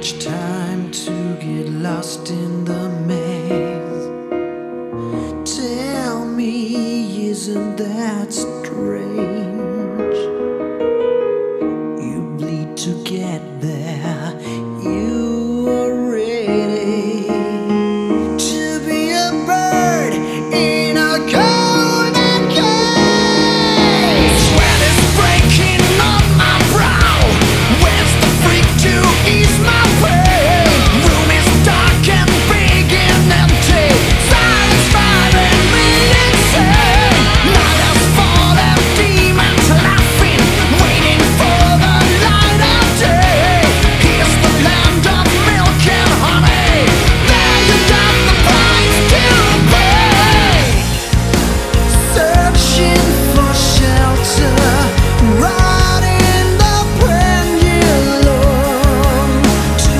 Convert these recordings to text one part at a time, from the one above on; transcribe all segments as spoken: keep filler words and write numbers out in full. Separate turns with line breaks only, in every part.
much time to get lost in the maze. Tell me, isn't that strange? You bleed to get there. You are ready to be a bird in a golden cage. Sweat is breaking on my brow. Where's the freak to ease my pain? Room is dark and big and empty. Silence driving me insane. Night has fallen, demons laughing, waiting for the light of day. Here's the land of milk and honey. There you got the price to pay. Searching for shelter, riding the pendulum to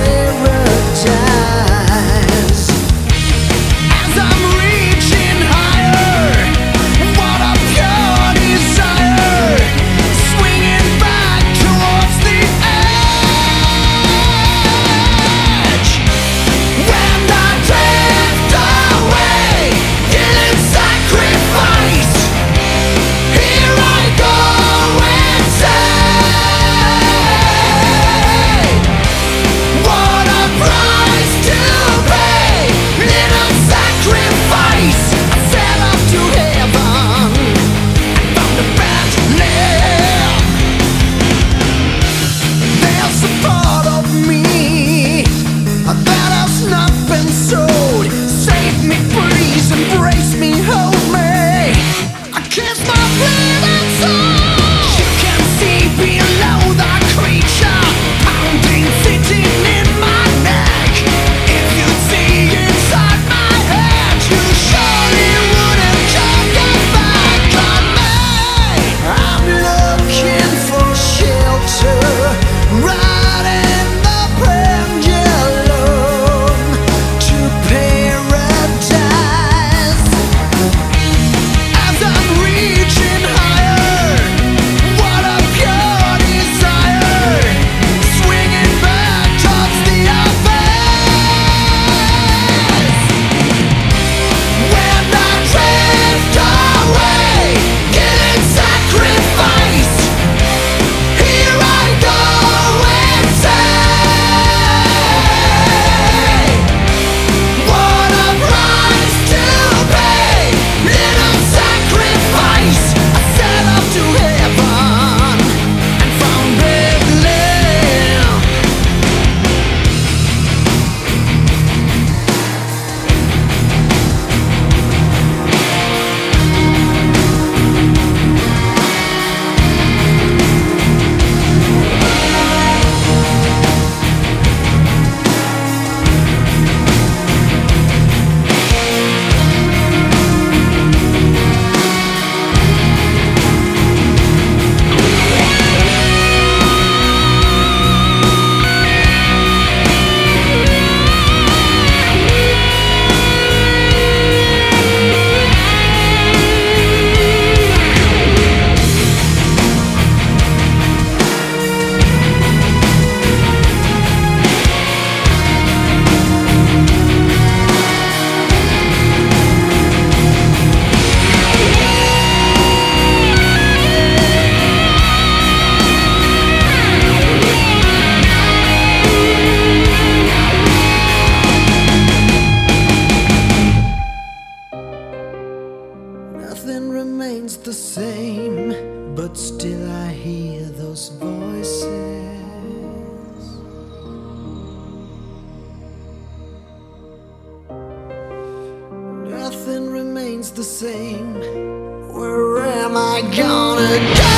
paradise. As I'm reaching higher, what a pure desire, swinging back towards the edge. When I drift away, killing sacrifice, here I go insane. What a price to pay, little sacrifice. I set off to heaven and found a bad lamb. There's a part of me that has not been sold. Save me, please, embrace me, hold me. I kiss my bleeding soul. You can see below the creature pounding, sitting in my neck. If you'd see inside my head, you surely wouldn't come get back on me. I'm looking for shelter, riding the pendulum to paradise. As I'm reaching higher, what a pure desire, swinging back towards the abyss. When I drift away, killing sacrifice, here I go insane. What a price to pay, little sacrifice. I set off to heaven and found Bethlehem. Nothing remains the same, but still I hear those voices. Nothing remains the same. Where am I gonna go?